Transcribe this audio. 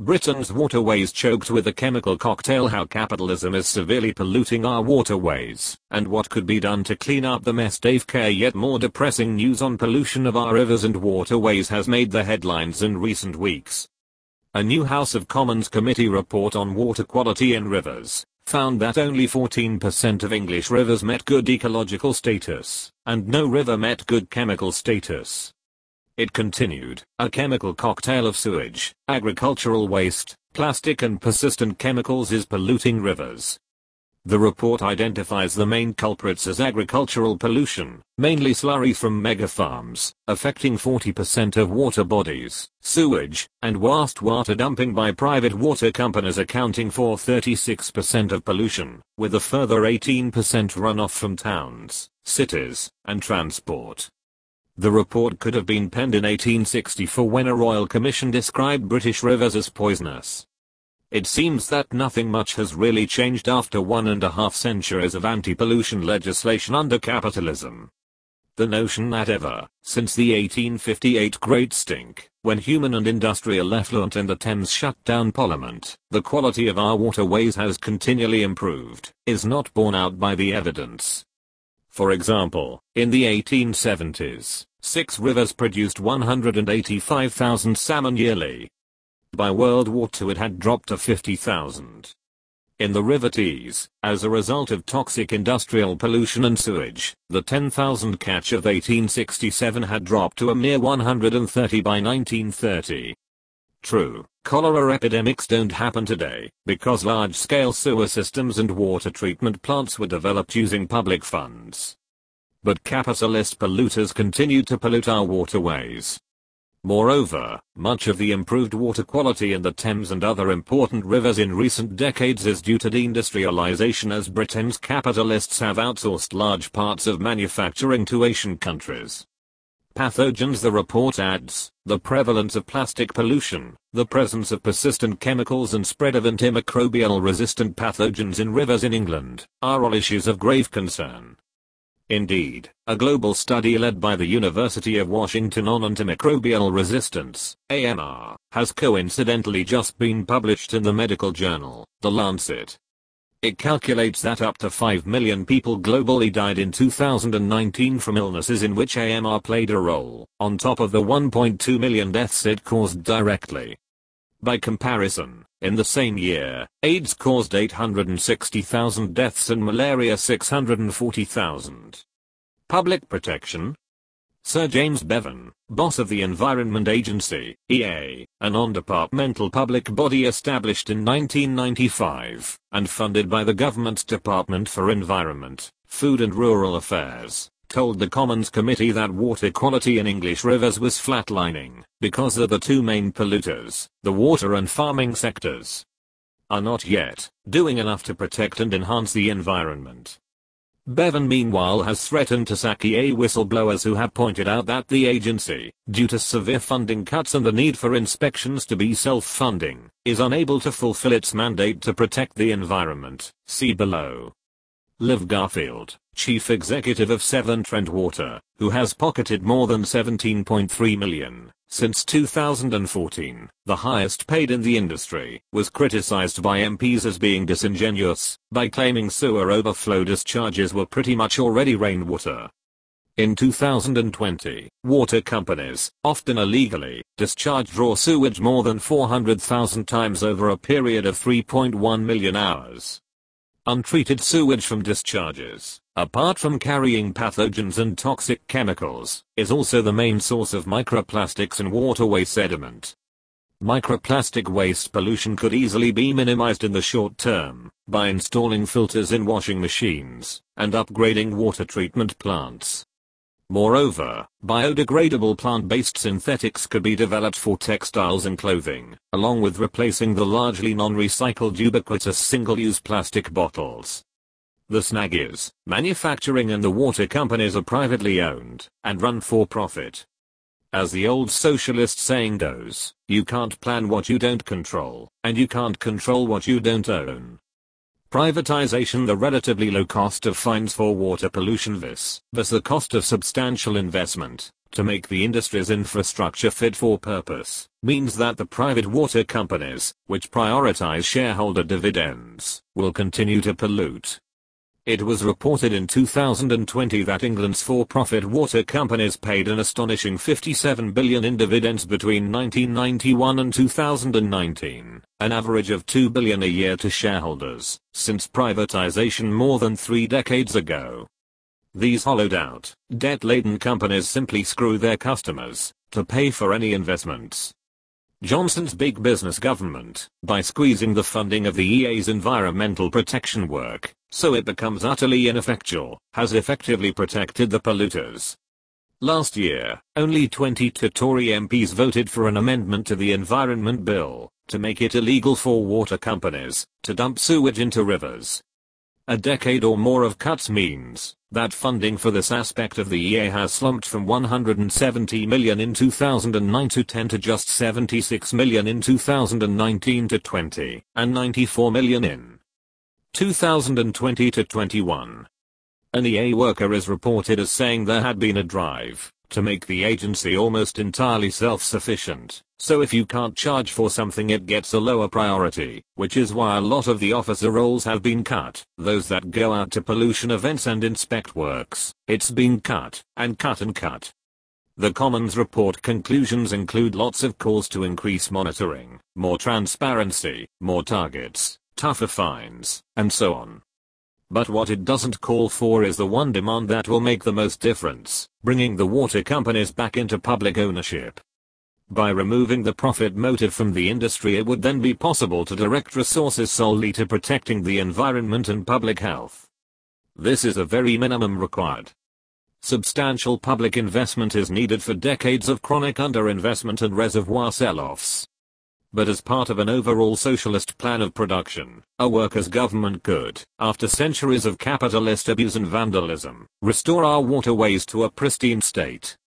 Britain's waterways choked with a chemical cocktail. How capitalism is severely polluting our waterways, and what could be done to clean up the mess. Dave Care. Yet more depressing news on pollution of our rivers and waterways has made the headlines in recent weeks. A new House of Commons committee report on water quality in rivers found that only 14% of English rivers met good ecological status, and no river met good chemical status. It continued, a chemical cocktail of sewage, agricultural waste, plastic and persistent chemicals is polluting rivers. The report identifies the main culprits as agricultural pollution, mainly slurry from mega farms, affecting 40% of water bodies, sewage, and wastewater dumping by private water companies accounting for 36% of pollution, with a further 18% runoff from towns, cities, and transport. The report could have been penned in 1864 when a royal commission described British rivers as poisonous. It seems that nothing much has really changed after 1.5 centuries of anti-pollution legislation under capitalism. The notion that ever, since the 1858 Great Stink, when human and industrial effluent in the Thames shut down Parliament, the quality of our waterways has continually improved, is not borne out by the evidence. For example, in the 1870s, 6 rivers produced 185,000 salmon yearly. By World War II it had dropped to 50,000. In the River Tees, as a result of toxic industrial pollution and sewage, the 10,000 catch of 1867 had dropped to a mere 130 by 1930. True, cholera epidemics don't happen today, because large-scale sewer systems and water treatment plants were developed using public funds. But capitalist polluters continue to pollute our waterways. Moreover, much of the improved water quality in the Thames and other important rivers in recent decades is due to deindustrialization, as Britain's capitalists have outsourced large parts of manufacturing to Asian countries. Pathogens. The report adds, the prevalence of plastic pollution, the presence of persistent chemicals and spread of antimicrobial resistant pathogens in rivers in England are all issues of grave concern. Indeed, a global study led by the University of Washington on antimicrobial resistance, AMR, has coincidentally just been published in the medical journal, The Lancet. It calculates that up to 5 million people globally died in 2019 from illnesses in which AMR played a role, on top of the 1.2 million deaths it caused directly. By comparison, in the same year, AIDS caused 860,000 deaths and malaria 640,000. Public protection. Sir James Bevan, boss of the Environment Agency, EA, a non-departmental public body established in 1995, and funded by the government's Department for Environment, Food and Rural Affairs, told the Commons Committee that water quality in English rivers was flatlining, because of the two main polluters, the water and farming sectors, are not yet doing enough to protect and enhance the environment. Bevan meanwhile has threatened to sack EA whistleblowers who have pointed out that the agency, due to severe funding cuts and the need for inspections to be self-funding, is unable to fulfill its mandate to protect the environment. See below. Liv Garfield, chief executive of Severn Trent Water, who has pocketed more than $17.3 million since 2014, the highest paid in the industry, was criticized by MPs as being disingenuous by claiming sewer overflow discharges were pretty much already rainwater. In 2020, water companies, often illegally, discharged raw sewage more than 400,000 times over a period of 3.1 million hours. Untreated sewage from discharges, apart from carrying pathogens and toxic chemicals, is also the main source of microplastics and waterway sediment. Microplastic waste pollution could easily be minimized in the short term by installing filters in washing machines and upgrading water treatment plants. Moreover, biodegradable plant-based synthetics could be developed for textiles and clothing, along with replacing the largely non-recycled ubiquitous single-use plastic bottles. The snag is, manufacturing and the water companies are privately owned and run for profit. As the old socialist saying goes, you can't plan what you don't control, and you can't control what you don't own. Privatization. The relatively low cost of fines for water pollution vs the cost of substantial investment to make the industry's infrastructure fit for purpose, means that the private water companies, which prioritize shareholder dividends, will continue to pollute. It was reported in 2020 that England's for-profit water companies paid an astonishing $57 billion in dividends between 1991 and 2019, an average of $2 billion a year to shareholders, since privatization more than 3 decades ago. These hollowed-out, debt-laden companies simply screw their customers to pay for any investments. Johnson's big business government, by squeezing the funding of the EA's environmental protection work, so it becomes utterly ineffectual, has effectively protected the polluters. Last year, only 22 Tory MPs voted for an amendment to the Environment Bill, to make it illegal for water companies to dump sewage into rivers. A decade or more of cuts means that funding for this aspect of the EA has slumped from $170 million in 2009 to 10 to just $76 million in 2019 to 20, and $94 million in 2020 to 21. An EA worker is reported as saying there had been a drive to make the agency almost entirely self-sufficient, so if you can't charge for something it gets a lower priority, which is why a lot of the officer roles have been cut. Those that go out to pollution events and inspect works, it's been cut, and cut and cut. The Commons report conclusions include lots of calls to increase monitoring, more transparency, more targets, tougher fines, and so on. But what it doesn't call for is the one demand that will make the most difference, bringing the water companies back into public ownership. By removing the profit motive from the industry, it would then be possible to direct resources solely to protecting the environment and public health. This is a very minimum required. Substantial public investment is needed for decades of chronic underinvestment and reservoir sell-offs. But as part of an overall socialist plan of production, a workers' government could, after centuries of capitalist abuse and vandalism, restore our waterways to a pristine state.